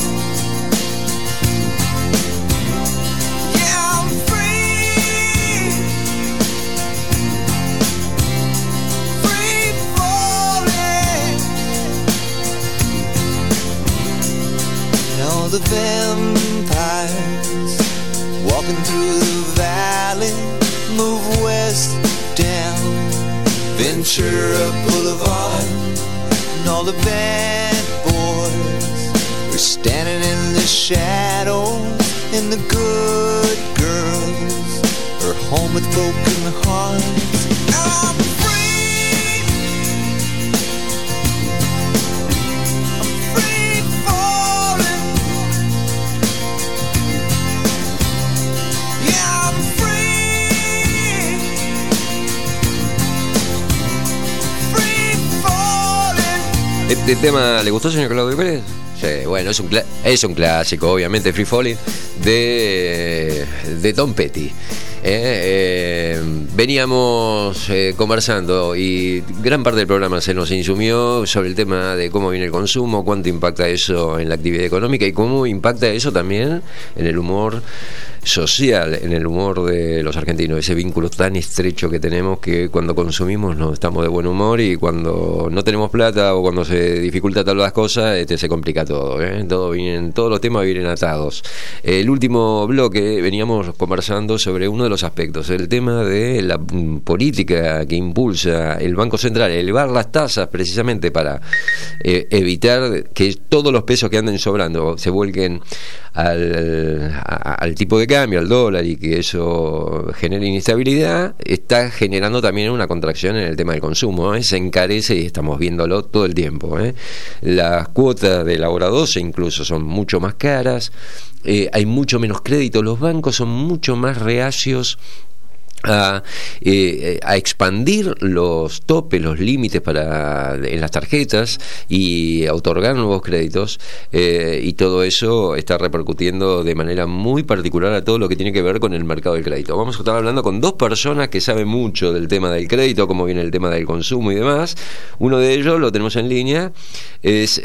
Yeah, I'm free, free falling. And all the vampires walking through the valley move west down Ventura Boulevard, and all the bad boys are standing in the shadows, and the good girls are home with broken hearts. I'm free, I'm free falling. Yeah, I'm free, free falling.
¿Este tema le gustó, señor Claudio Pérez? Sí, bueno, es un clásico, obviamente, Free Falling, de Tom Petty. Veníamos conversando y gran parte del programa se nos insumió sobre el tema de cómo viene el consumo, cuánto impacta eso en la actividad económica y cómo impacta eso también en el humor social, en el humor de los argentinos, ese vínculo tan estrecho que tenemos, que cuando consumimos no estamos de buen humor y cuando no tenemos plata o cuando se dificulta todas las cosas, se complica todo, todos los temas vienen atados. El último bloque veníamos conversando sobre uno de los aspectos, el tema de la política que impulsa el Banco Central, elevar las tasas precisamente para evitar que todos los pesos que anden sobrando se vuelquen al tipo de cambio, al dólar, y que eso genere inestabilidad. Está generando también una contracción en el tema del consumo, se encarece y estamos viéndolo todo el tiempo. Las cuotas de la hora 12 incluso son mucho más caras, hay mucho menos crédito, los bancos son mucho más reacios a expandir los topes, los límites en las tarjetas y a otorgar nuevos créditos, y todo eso está repercutiendo de manera muy particular a todo lo que tiene que ver con el mercado del crédito. Vamos a estar hablando con dos personas que saben mucho del tema del crédito, cómo viene el tema del consumo y demás. Uno de ellos lo tenemos en línea, es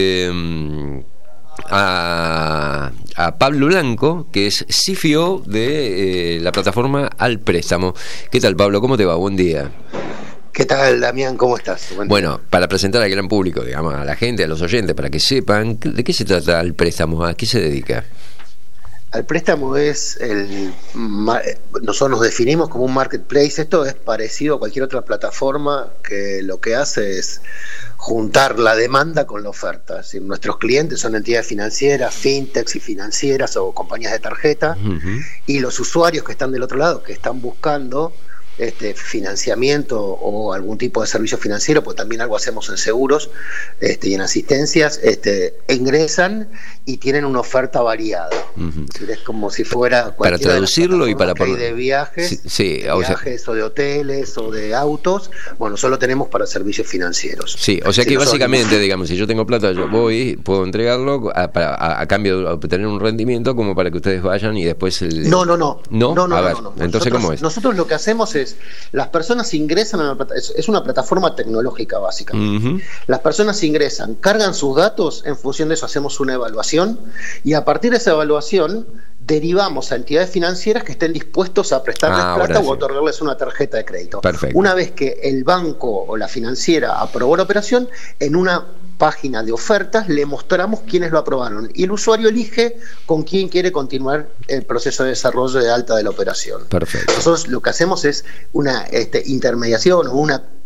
a Pablo Blanco, que es CFO de la plataforma Al Préstamo. ¿Qué tal, Pablo? ¿Cómo te va? Buen día.
¿Qué tal, Damián? ¿Cómo estás?
Bueno, para presentar al gran público, digamos, a la gente, a los oyentes, para que sepan, ¿de qué se trata Al Préstamo? ¿A qué se dedica?
Al Préstamo nosotros nos definimos como un marketplace. Esto es parecido a cualquier otra plataforma que lo que hace es juntar la demanda con la oferta. Es decir, nuestros clientes son entidades financieras, fintechs y financieras o compañías de tarjeta, y los usuarios que están del otro lado, que están buscando financiamiento o algún tipo de servicio financiero, pues también algo hacemos en seguros y en asistencias, ingresan y tienen una oferta variada. Es como si fuera
para traducirlo y para
poner de viajes, o de hoteles o de autos. Bueno, solo tenemos para servicios financieros.
Sí, o sea que básicamente, digamos, si yo tengo plata, yo voy, puedo entregarlo a cambio de obtener un rendimiento, como para que ustedes vayan y después
No.
Entonces, ¿cómo es?
Nosotros lo que hacemos es, las personas ingresan a es una plataforma tecnológica básicamente. Las personas ingresan, cargan sus datos, en función de eso hacemos una evaluación, y a partir de esa evaluación derivamos a entidades financieras que estén dispuestos a prestarles plata o otorgarles una tarjeta de crédito.
Perfecto.
Una vez que el banco o la financiera aprobó la operación, en una página de ofertas le mostramos quiénes lo aprobaron y el usuario elige con quién quiere continuar el proceso de desarrollo de alta de la operación.
Perfecto.
Nosotros lo que hacemos es una intermediación o una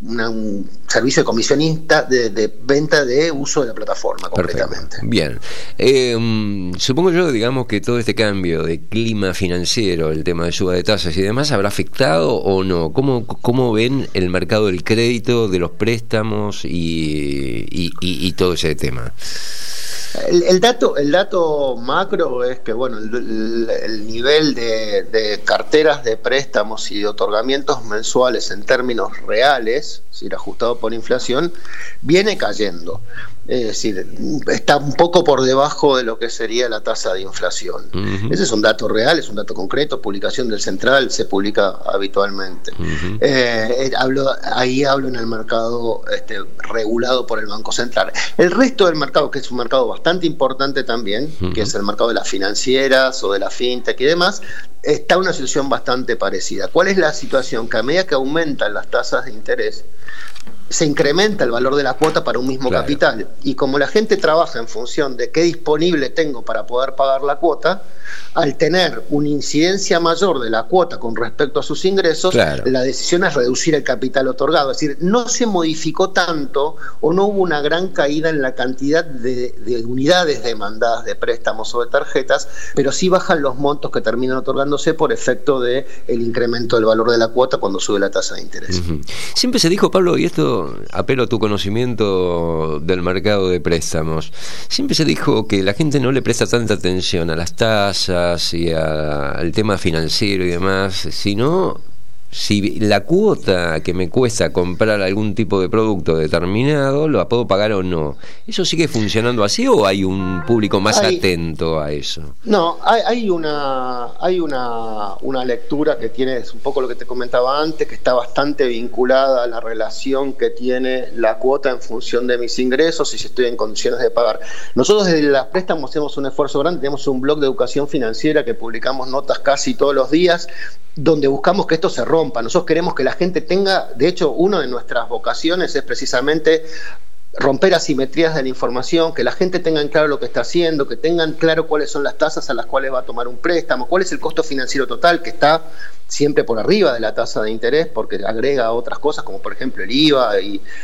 un servicio de comisionista de venta de uso de la plataforma completamente.
Bien. Supongo yo, digamos, que todo este cambio de clima financiero, el tema de suba de tasas y demás, ¿habrá afectado o no? ¿Cómo ven el mercado del crédito, de los préstamos y todo ese tema?
El dato macro es que bueno, el nivel de carteras de préstamos y de otorgamientos mensuales en términos reales, es decir, ajustado por inflación, viene cayendo. Es decir, está un poco por debajo de lo que sería la tasa de inflación. Ese es un dato real, es un dato concreto, publicación del Central, se publica habitualmente. Ahí hablo en el mercado regulado por el Banco Central. El resto del mercado, que es un mercado bastante importante también, que es el mercado de las financieras o de la fintech y demás, está en una situación bastante parecida. ¿Cuál es la situación? Que a medida que aumentan las tasas de interés, se incrementa el valor de la cuota para un mismo capital, y como la gente trabaja en función de qué disponible tengo para poder pagar la cuota, al tener una incidencia mayor de la cuota con respecto a sus ingresos, la decisión es reducir el capital otorgado. Es decir, no se modificó tanto o no hubo una gran caída en la cantidad de unidades demandadas de préstamos o de tarjetas, pero sí bajan los montos que terminan otorgándose por efecto del incremento del valor de la cuota cuando sube la tasa de interés.
Siempre se dijo, Pablo, y esto apelo a tu conocimiento del mercado de préstamos, siempre se dijo que la gente no le presta tanta atención a las tasas y al tema financiero y demás, sino si la cuota que me cuesta comprar algún tipo de producto determinado, ¿lo puedo pagar o no? ¿Eso sigue funcionando así o hay un público más atento a eso?
No, hay una lectura que tiene, es un poco lo que te comentaba antes, que está bastante vinculada a la relación que tiene la cuota en función de mis ingresos y si estoy en condiciones de pagar. Nosotros desde las préstamos hacemos un esfuerzo grande, tenemos un blog de educación financiera que publicamos notas casi todos los días, donde buscamos que esto se rompa. Nosotros queremos que la gente tenga, de hecho, una de nuestras vocaciones es precisamente romper asimetrías de la información, que la gente tenga en claro lo que está haciendo, que tengan claro cuáles son las tasas a las cuales va a tomar un préstamo, cuál es el costo financiero total, que está siempre por arriba de la tasa de interés, porque agrega otras cosas, como por ejemplo el IVA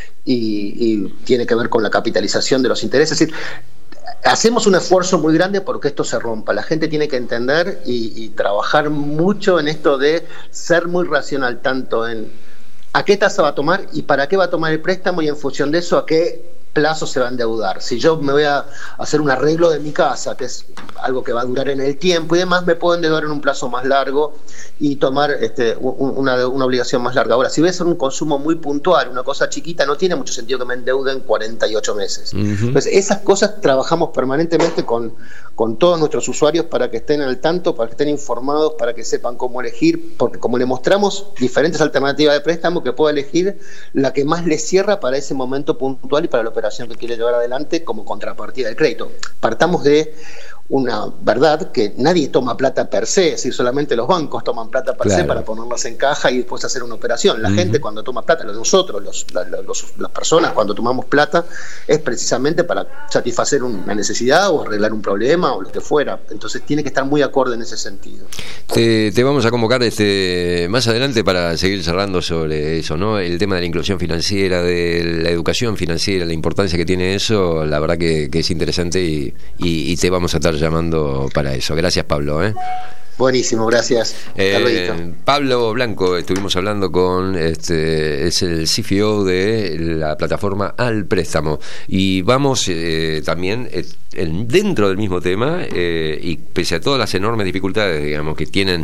y tiene que ver con la capitalización de los intereses. Es decir, hacemos un esfuerzo muy grande porque esto se rompa. La gente tiene que entender y trabajar mucho en esto de ser muy racional, tanto en a qué tasa va a tomar y para qué va a tomar el préstamo, y en función de eso a qué plazo se va a endeudar. Si yo me voy a hacer un arreglo de mi casa, que es algo que va a durar en el tiempo y demás, me puedo endeudar en un plazo más largo y tomar una obligación más larga. Ahora, si voy a hacer un consumo muy puntual, una cosa chiquita, no tiene mucho sentido que me endeude en 48 meses. Entonces, esas cosas trabajamos permanentemente con todos nuestros usuarios para que estén al tanto, para que estén informados, para que sepan cómo elegir, porque como le mostramos diferentes alternativas de préstamo, que pueda elegir la que más le cierra para ese momento puntual y para la operación que quiere llevar adelante como contrapartida del crédito. Partamos de una verdad que nadie toma plata per se, es decir, solamente los bancos toman plata per se para ponerlas en caja y después hacer una operación. La gente cuando toma plata, nosotros, las personas cuando tomamos plata, es precisamente para satisfacer una necesidad o arreglar un problema o lo que fuera. Entonces tiene que estar muy acorde en ese sentido.
Te vamos a convocar más adelante para seguir charlando sobre eso, ¿no? El tema de la inclusión financiera, de la educación financiera, la importancia que tiene eso, la verdad que es interesante y te vamos a estar llamando para eso. Gracias, Pablo.
Buenísimo, gracias.
Pablo Blanco, estuvimos hablando con es el CFO de la plataforma Al Préstamo, y vamos también dentro del mismo tema, y pese a todas las enormes dificultades, digamos, que tienen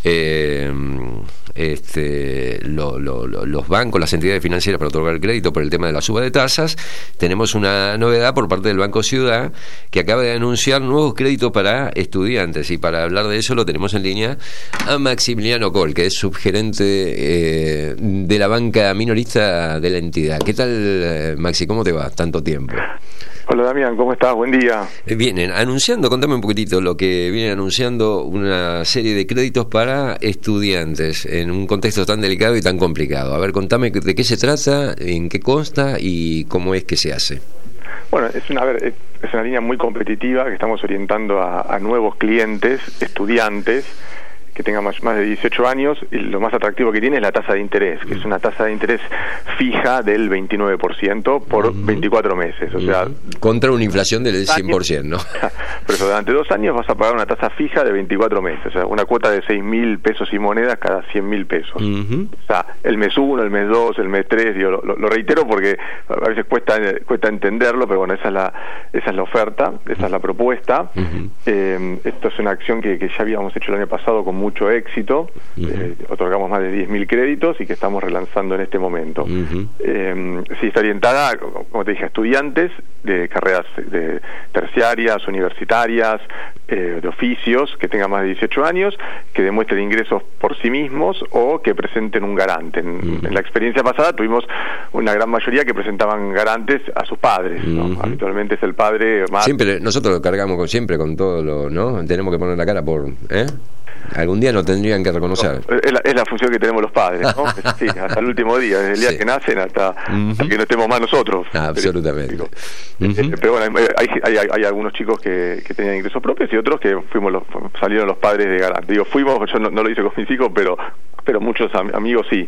los bancos, las entidades financieras para otorgar crédito por el tema de la suba de tasas, tenemos una novedad por parte del Banco Ciudad, que acaba de anunciar nuevos créditos para estudiantes, y para hablar de eso lo tenemos en línea a Maximiliano Coll, que es subgerente de la banca minorista de la entidad. ¿Qué tal, Maxi? ¿Cómo te va? Tanto tiempo.
Hola, Damián, ¿cómo estás? Buen día.
Vienen anunciando, contame un poquitito lo que vienen anunciando, una serie de créditos para estudiantes en un contexto tan delicado y tan complicado. A ver, contame de qué se trata, en qué consta y cómo es que se hace.
Bueno, es una línea muy competitiva que estamos orientando a nuevos clientes, estudiantes, que tenga más de 18 años, y lo más atractivo que tiene es la tasa de interés, que es una tasa de interés fija del 29% por 24 meses. O sea,
contra una inflación del 100%, ¿no?
Pero eso, durante 2 años vas a pagar una tasa fija de 24 meses, o sea, una cuota de 6.000 pesos y monedas cada 100.000 pesos. O sea, el mes 1, el mes 2, el mes 3, digo, lo reitero porque a veces cuesta entenderlo, pero bueno, esa es la oferta, esa es la propuesta. Esto es una acción que ya habíamos hecho el año pasado con mucho éxito. Otorgamos más de 10.000 créditos y que estamos relanzando en este momento. Sí, está orientada, como te dije, a estudiantes de carreras de terciarias, universitarias, de oficios, que tengan más de 18 años, que demuestren ingresos por sí mismos o que presenten un garante. En la experiencia pasada tuvimos una gran mayoría que presentaban garantes a sus padres, ¿no? Habitualmente es el padre más...
Siempre, nosotros lo cargamos siempre con todo lo, ¿no? Tenemos que poner la cara por... Algún día nos tendrían que reconocer.
Es la función que tenemos los padres, ¿no? Sí, hasta el último día, desde el día que nacen hasta que no estemos más nosotros.
Absolutamente.
Pero bueno, hay algunos chicos que tenían ingresos propios y otros que salieron los padres de garante. Digo, yo no lo hice con mis hijos, pero muchos amigos sí.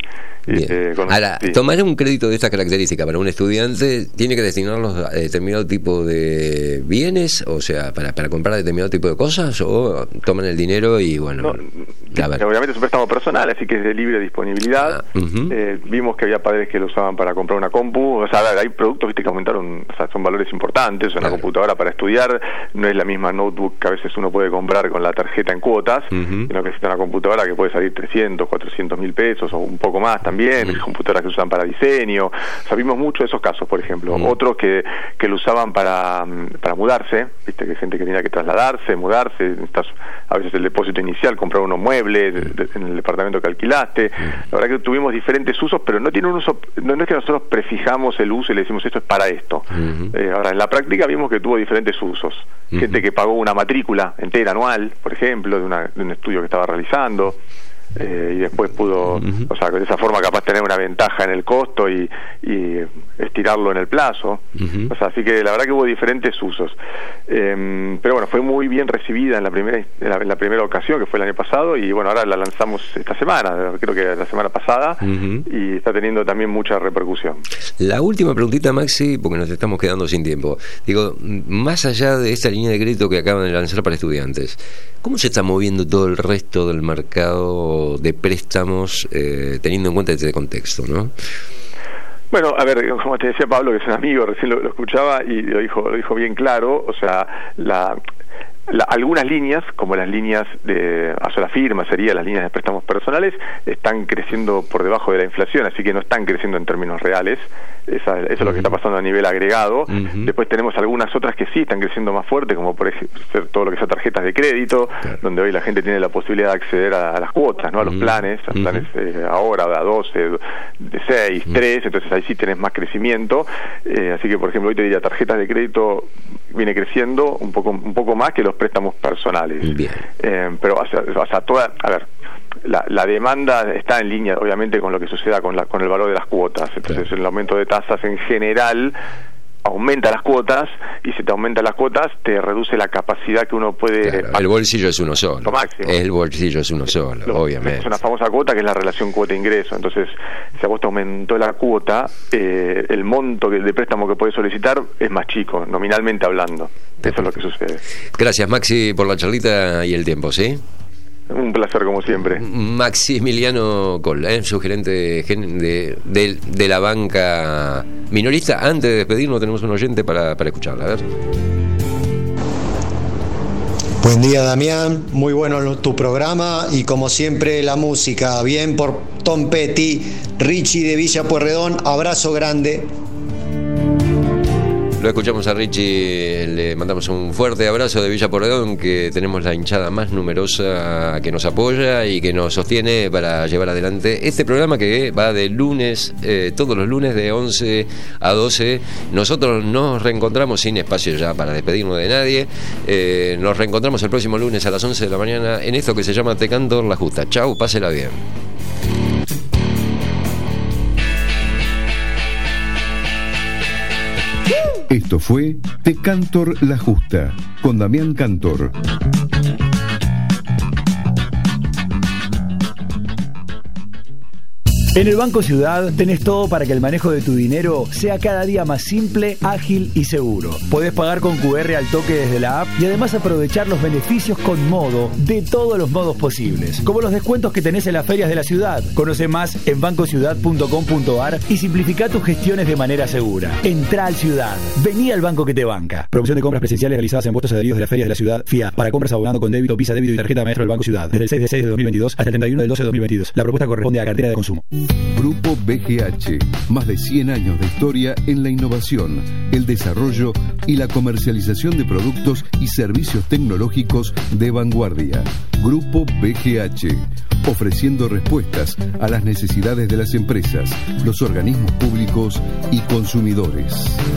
Ahora, tomar un crédito de estas características para un estudiante, ¿tiene que destinarlos a determinado tipo de bienes? O sea, para comprar determinado tipo de cosas, o toman el dinero y bueno...
Obviamente es un préstamo personal, así que es de libre disponibilidad. Vimos que había padres que lo usaban para comprar una compu. O sea, hay productos que aumentaron, o sea, son valores importantes. Una computadora para estudiar no es la misma notebook que a veces uno puede comprar con la tarjeta en cuotas, sino que es una computadora que puede salir 300, 400.000 pesos o un poco más también. Computadoras que se usan para diseño. O sea, vimos mucho de esos casos, por ejemplo. Otros que lo usaban para mudarse, viste que hay gente que tenía que trasladarse, mudarse, a veces el depósito inicial, comprar unos muebles en el departamento que alquilaste. La verdad que tuvimos diferentes usos, pero no tiene un uso, no es que nosotros prefijamos el uso y le decimos esto es para esto. Ahora, en la práctica vimos que tuvo diferentes usos. Gente que pagó una matrícula entera anual, por ejemplo, de un estudio que estaba realizando. Y después pudo, o sea, de esa forma capaz tener una ventaja en el costo y estirarlo en el plazo. O sea, así que la verdad que hubo diferentes usos. Pero bueno, fue muy bien recibida en la primera ocasión, que fue el año pasado, y bueno, ahora la lanzamos esta semana, creo que la semana pasada, y está teniendo también mucha repercusión.
La última preguntita, Maxi, porque nos estamos quedando sin tiempo. Digo, más allá de esta línea de crédito que acaban de lanzar para estudiantes, ¿cómo se está moviendo todo el resto del mercado de préstamos, teniendo en cuenta este contexto, ¿no?
Bueno, a ver, como te decía Pablo, que es un amigo, recién lo escuchaba y lo dijo bien claro. O sea, algunas líneas, como las líneas a sola firma, serían las líneas de préstamos personales, están creciendo por debajo de la inflación, así que no están creciendo en términos reales. Eso es lo que está pasando a nivel agregado. Después tenemos algunas otras que sí están creciendo más fuerte, como por ejemplo todo lo que son tarjetas de crédito, donde hoy la gente tiene la posibilidad de acceder a las cuotas, ¿no? A los planes, ahora a 12, de 6, 3, entonces ahí sí tenés más crecimiento. Así que, por ejemplo, hoy te diría, tarjetas de crédito viene creciendo un poco más que los préstamos personales. Pero la demanda está en línea, obviamente, con lo que suceda con el valor de las cuotas. Entonces, el aumento de tasas en general aumenta las cuotas, y si te aumentan las cuotas te reduce la capacidad que uno puede...
El bolsillo es uno solo. El bolsillo es uno solo, obviamente.
Es una famosa cuota que es la relación cuota-ingreso. Entonces, si a vos te aumentó la cuota, el monto de préstamo que puedes solicitar es más chico, nominalmente hablando. Eso es lo que sucede.
Gracias, Maxi, por la charlita y el tiempo, ¿sí?
Un placer, como siempre.
Maximiliano Coll, su gerente de la banca minorista. Antes de despedirnos, tenemos un oyente para escucharla. A ver.
Buen día, Damián. Muy bueno tu programa y, como siempre, la música. Bien por Tom Petty, Richie de Villa Pueyrredón. Abrazo grande.
Lo escuchamos a Richie, le mandamos un fuerte abrazo de Villa Pueyrredón, que tenemos la hinchada más numerosa que nos apoya y que nos sostiene para llevar adelante este programa, que va de lunes, todos los lunes de 11 a 12. Nosotros nos reencontramos, sin espacio ya para despedirnos de nadie, nos reencontramos el próximo lunes a las 11 de la mañana en esto que se llama Te Cantor la Justa. Chau, pásela bien.
Esto fue Te Cantor la Justa, con Damián Cantor.
En el Banco Ciudad tenés todo para que el manejo de tu dinero sea cada día más simple, ágil y seguro. Podés pagar con QR al toque desde la app y además aprovechar los beneficios con Modo de todos los modos posibles, como los descuentos que tenés en las ferias de la ciudad. Conoce más en bancociudad.com.ar y simplifica tus gestiones de manera segura. Entrá al Ciudad. Vení al banco que te banca. Promoción de compras presenciales realizadas en puestos adheridos de las ferias de la ciudad. FIA. Para compras abonando con débito, Visa, débito y tarjeta maestro del Banco Ciudad. Desde el 6 de 6 de 2022 hasta el 31 del 12 de 2022. La propuesta corresponde a cartera de consumo.
Grupo BGH, más de 100 años de historia en la innovación, el desarrollo y la comercialización de productos y servicios tecnológicos de vanguardia. Grupo BGH, ofreciendo respuestas a las necesidades de las empresas, los organismos públicos y consumidores.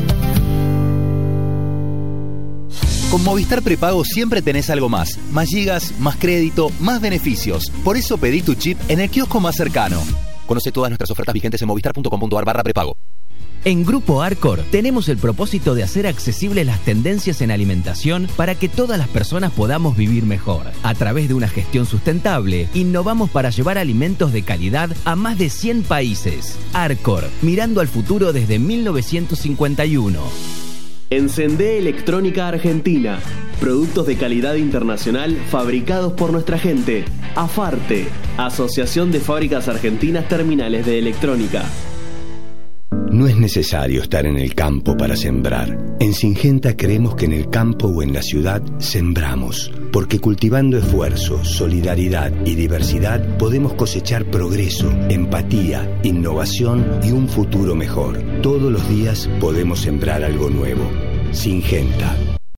Con Movistar Prepago siempre tenés algo más. Más gigas, más crédito, más beneficios. Por eso pedí tu chip en el kiosco más cercano. Conoce todas nuestras ofertas vigentes en movistar.com.ar/prepago.
En Grupo Arcor tenemos el propósito de hacer accesibles las tendencias en alimentación para que todas las personas podamos vivir mejor. A través de una gestión sustentable, innovamos para llevar alimentos de calidad a más de 100 países. Arcor, mirando al futuro desde 1951.
Encendé Electrónica Argentina. Productos de calidad internacional fabricados por nuestra gente. AFARTE, Asociación de Fábricas Argentinas Terminales de Electrónica.
No es necesario estar en el campo para sembrar. En Syngenta creemos que en el campo o en la ciudad sembramos, porque cultivando esfuerzo, solidaridad y diversidad podemos cosechar progreso, empatía, innovación y un futuro mejor. Todos los días podemos sembrar algo nuevo. Syngenta.